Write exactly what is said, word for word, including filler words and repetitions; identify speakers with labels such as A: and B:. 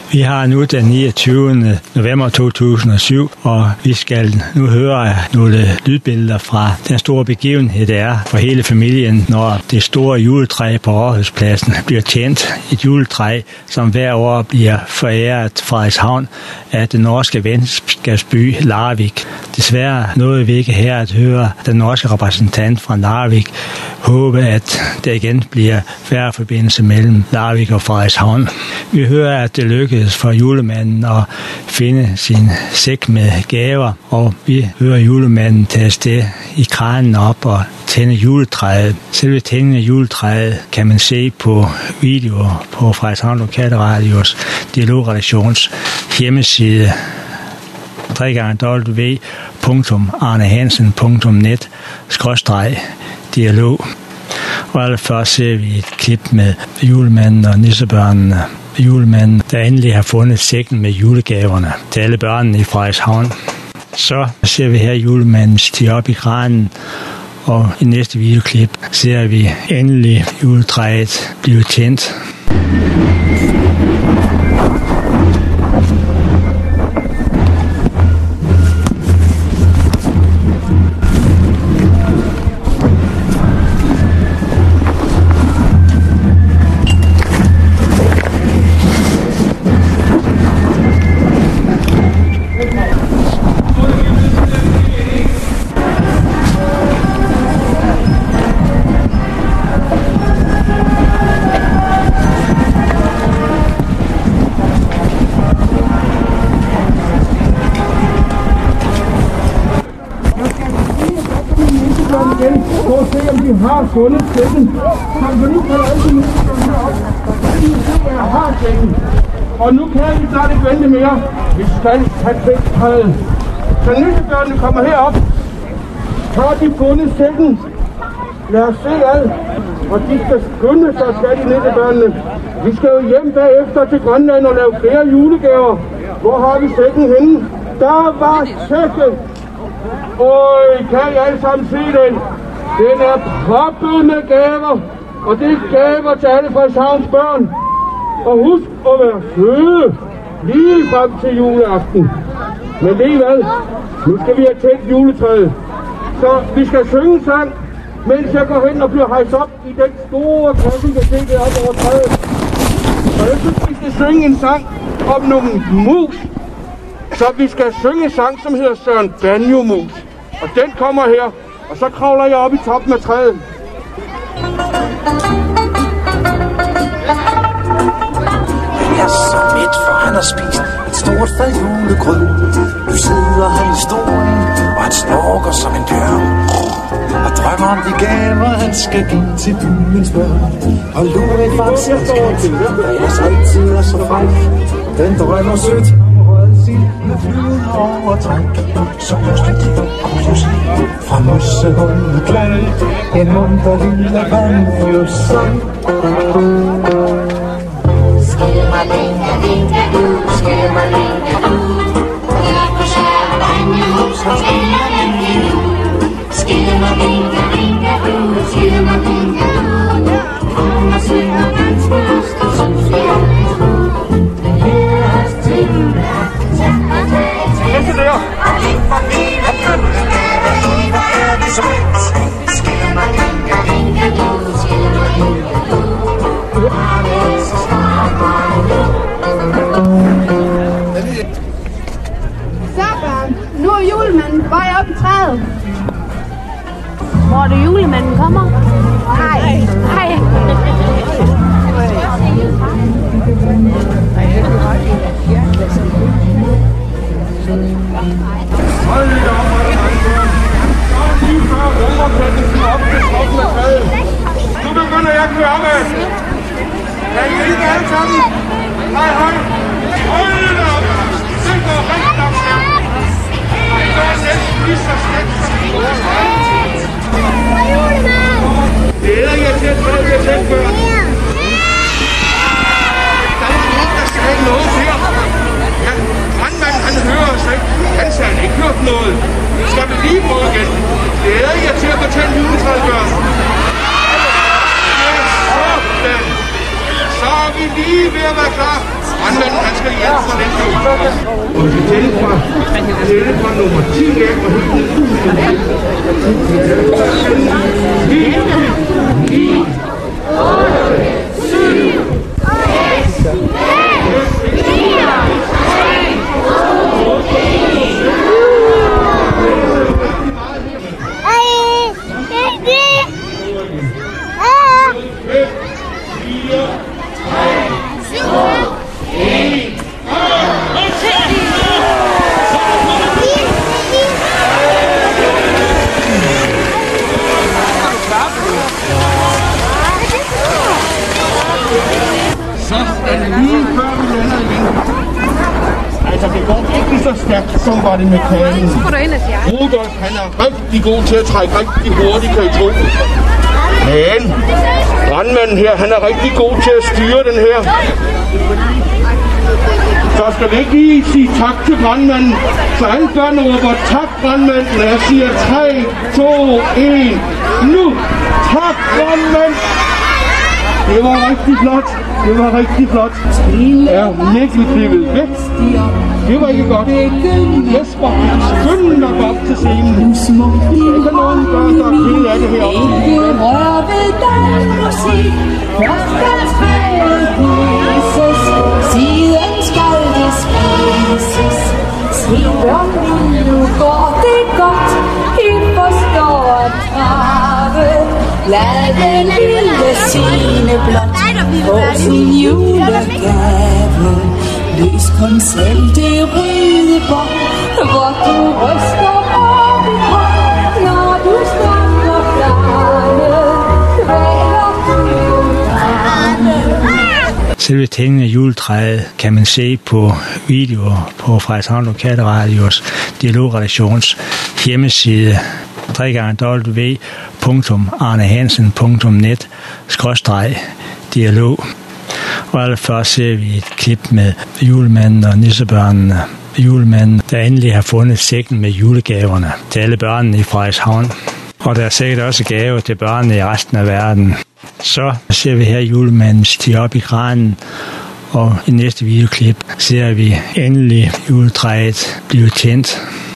A: Vi har nu den niogtyvende november to tusind og syv, og vi skal nu høre nogle lydbilleder fra den store begivenhed, det er for hele familien, når det store juletræ på Rådhuspladsen bliver tændt. Et juletræ, som hver år bliver foræret fra Frederikshavn af den norske venskabsby Larvik. Desværre nåede vi ikke her at høre den norske repræsentant fra Larvik håbe, at der igen bliver færre forbindelse mellem Larvik og Frederikshavn. Vi hører, at det lykkedes for julemanden at finde sin sæk med gaver, og vi hører julemanden tage afsted i kranen op og tænde juletræet. Selve tændingen af juletræet kan man se på videoer på Frederikshavn Lokalradios dialogredaktions hjemmeside w w w punktum arnehansen punktum net skråstreg dialog. Og allerførst ser vi et klip med julemanden og nissebørnene. Julemanden, der endelig har fundet sækken med julegaverne til alle børnene i Frederikshavn. Så ser vi her julemanden stige op i kranen, og i næste videoklip ser vi endelig juletræet blive tændt.
B: For at se, om de har fundet sækken. Kom så nu kan alle nu herop. Så se, jeg har sækken. Og nu kan vi snart ikke vente mere. Vi skal have træet. Så nissebørnene kommer herop. Har de fundet sækken? Lad os se alt. Og de skal skynde sig, skal de nissebørnene. Vi skal jo hjem bagefter til Grønland og lave flere julegaver. Hvor har vi sækken henne? Der var sækken. Øj, kan I alle sammen se den? Den er proppet med gaver, og det er gaver til alle Frederikshavns børn. Og husk at være søde lige frem til juleaften. Men ved I hvad? Nu skal vi have tændt juletræet. Så vi skal synge en sang, mens jeg går hen og bliver hejst op i den store kasse, I kan se det op over træet. Og jeg synes, vi skal synge en sang om nogle mus. Så vi skal synge en sang, som hedder Søren Banjo-mus. Og den kommer her, og så kravler jeg op i toppen af træet.
C: Han er så mæt, for han har spist et stort fad julegrød. Nu sidder han i stolen, og han snorker som en bjørn. Og drømmer om de gaver, han skal give til byens børn. Og lurer i fangsens kat, der ellers altid er så fræk. Den drømmer sødt med flyden over træk. Så pludselig kunne se fra mussehullet glad en munter lille banjo-sang.
D: Skimmer-dinga-dinga-du, skimmer-dinga-du, Jakob kære banjo-mus, han skimmer-dinga-du. Skimmer-dinga-dinga-du, skimmer-dinga-du, kom og synger ganske lustigt, synes vi aldrig tro. Den leder os til juleaften.
B: Næste der!
D: Og lidt for lidt af julegave, i hvor er det så fedt. Skimmer-dinga-dinga-du, skimmer-dinga-du, har vi så snart meget nu.
E: Så børn, nu er julemanden på vej op i træet. Hvor er det julemanden kommer? Nej, nej.
B: Hold da op, hvor er det mange børn. Lige før rummerpladsen skal op til toppen af træet. Nu begynder jeg at køre opad. Kan I ikke alle sammen? Hej, hej. Hold da op. Den går rigtig nok stærkt. Den går næsten lige så stærkt som den store træet. Glæder jeg til at træde bliver tændt, børn. Der er nogen, der skal have noget her. Ja, brandmanden, han hører os ikke. Han sagde, han ikke hørt noget. Skal vi lige prøve igen? Glæder jeg til at få tændt juletræet, børn. Ja, sådan. Så er vi lige ved at være klar. Brandmanden, han skal skal hjælpe for den del. Og vi skal tælle fra, tælle fra nummer ti af, og helt ni, otte, syv, seks, fire, tre, to, altså, det går ikke så stærkt, som var det med kagen. Rudolf, han er rigtig god til at trække rigtig hurtigt, kan I tro. Men brandmanden her, han er rigtig god til at styre den her. Så skal vi ikke lige sige tak til brandmanden. Så alle børn råber tak, brandmanden. Jeg siger tre, to, et, nu! Tak, brandmand! Det var rigtig flot. Det var rigtig flot. Er Mikkel blevet væk? Det var ikke godt. Jesper, skynd dig op til scenen. Der er ikke nogen børn, der er kede af det heroppe.
F: Ikke rør ved den musik. Først skal træet vises. Siden skal det spises. Se børnene, nu går det godt. I forstår at trave. Lad den lille Signe blot få sin julegave. Løs kun selv det røde bånd, hvor du ryster op i hånd. Når du snakker flane, kvæler du.
A: Selve tingene af juletræet kan man se på videoer på Frederikshavn Lokalradios dialogredaktions hjemmeside w w w punktum arnehansen punktum net skråstreg dialog. Og allerførst ser vi et klip med julemanden og nissebørnene. Julemanden, der endelig har fundet sækken med julegaverne til alle børnene i Frederikshavn. Og der er sikkert også gaver til børnene i resten af verden. Så ser vi her julemanden stige op i kranen, og i næste videoklip ser vi endelig juletræet blive tændt.